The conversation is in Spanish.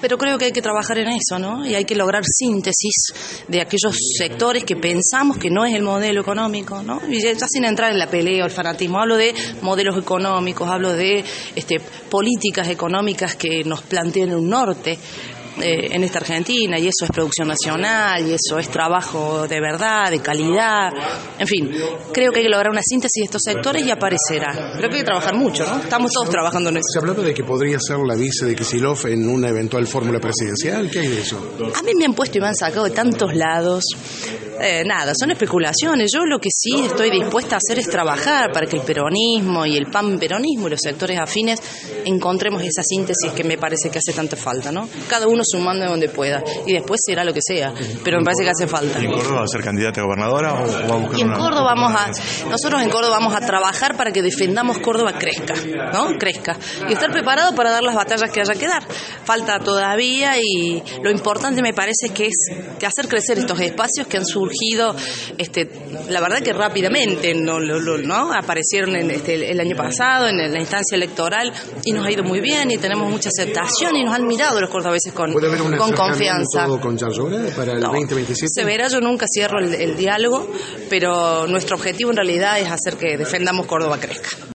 pero creo que hay que trabajar en eso, ¿no? Y hay que lograr síntesis de aquellos sectores que pensamos que no es el modelo económico, ¿no? Y ya sin entrar en la pelea o el fanatismo, hablo de modelos económicos, hablo de políticas económicas que nos planteen un norte en esta Argentina, y eso es producción nacional, y eso es trabajo de verdad, de calidad, en fin, creo que hay que lograr una síntesis de estos sectores y aparecerá. Creo que hay que trabajar mucho, ¿no? Estamos todos trabajando en eso. Se hablaba de que podría ser la vice de Kicillof en una eventual fórmula presidencial. ¿Qué hay de eso? A mí me han puesto y me han sacado de tantos lados. Nada, son especulaciones. Yo lo que sí estoy dispuesta a hacer es trabajar para que el peronismo y el panperonismo y los sectores afines encontremos esa síntesis que me parece que hace tanta falta, ¿no? Cada uno sumando donde pueda, y después será lo que sea, pero me parece que hace falta. ¿Y en Córdoba va a ser candidata a gobernadora o va a buscar y en Córdoba nosotros en Córdoba vamos a trabajar para que defendamos Córdoba crezca, ¿no? Crezca. Y estar preparado para dar las batallas que haya que dar. Falta todavía, y lo importante me parece que es que hacer crecer estos espacios que han surgido, la verdad que rápidamente, ¿no? Aparecieron el año pasado en la instancia electoral y nos ha ido muy bien y tenemos mucha aceptación y nos han mirado los cordobeses con confianza. ¿Con Yarlora para el 2027? Se verá, yo nunca cierro el diálogo, pero nuestro objetivo en realidad es hacer que defendamos Córdoba crezca.